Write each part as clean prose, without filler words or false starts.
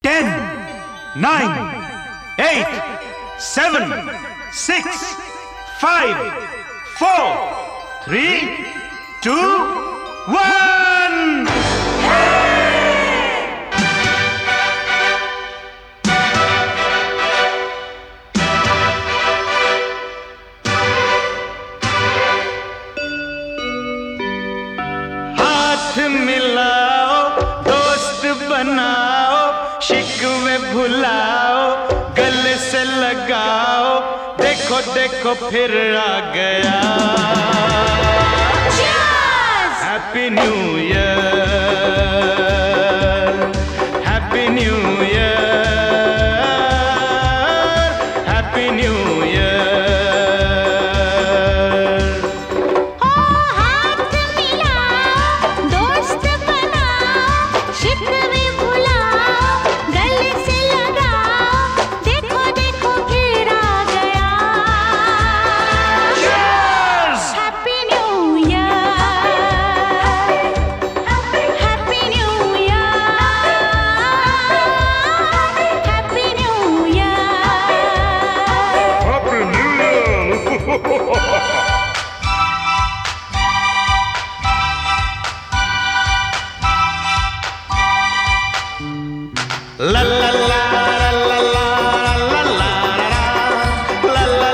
10, 9, 8, 7, 6, 5, 4, 3, 2, 1. हाथ मिलाओ, दोस्त बनाओ, शिकवे भुलाओ, गले से लगाओ, देखो देखो फिर आ गया। Happy new year, happy new year, happy new year. La la la la la la la la la la la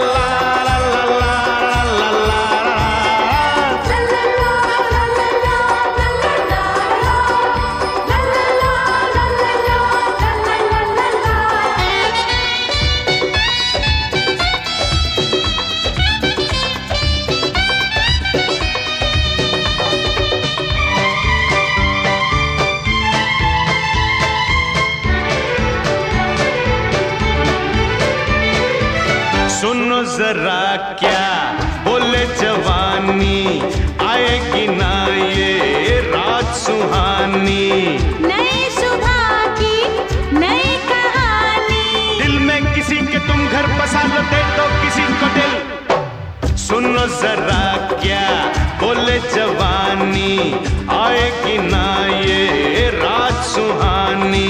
सुनो जरा क्या बोले जवानी, आएगी ना ये रात सुहानी। नई सुबह की नई कहानी, दिल में किसी के तुम घर बसा लो, दे दो किसी को दिल। सुनो जरा क्या बोले जवानी, आएगी ना ये रात सुहानी।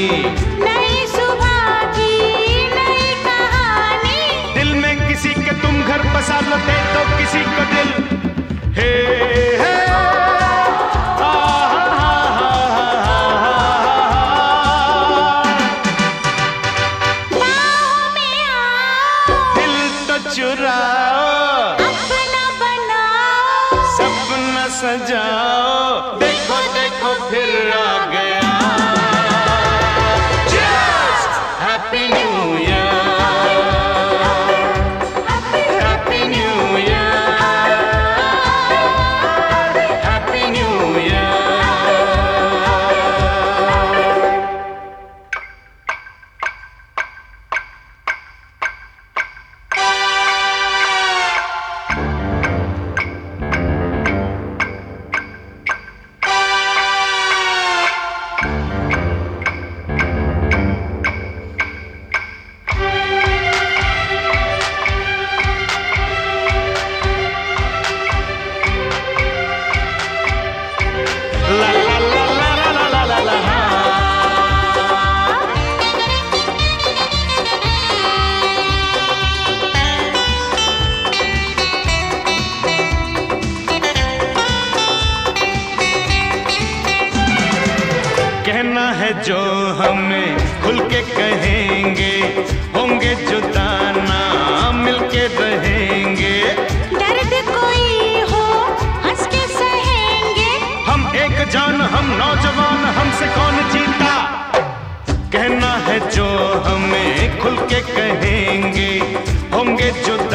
घर बसा लो, दे दो किसी को दिल। हे हे दिल तो चुराओ, अपना बनाओ, सपना सजाओ, देखो देखो फिर आ गया। हैप्पी न्यू ईयर, कहना है जो हमें खुल के कहेंगे, होंगे जुदा ना मिलके रहेंगे। दर्द कोई हो हंस के सहेंगे, हम एक जान, हम नौजवान, हमसे कौन जीता। कहना है जो हमें खुल के कहेंगे, होंगे जुदा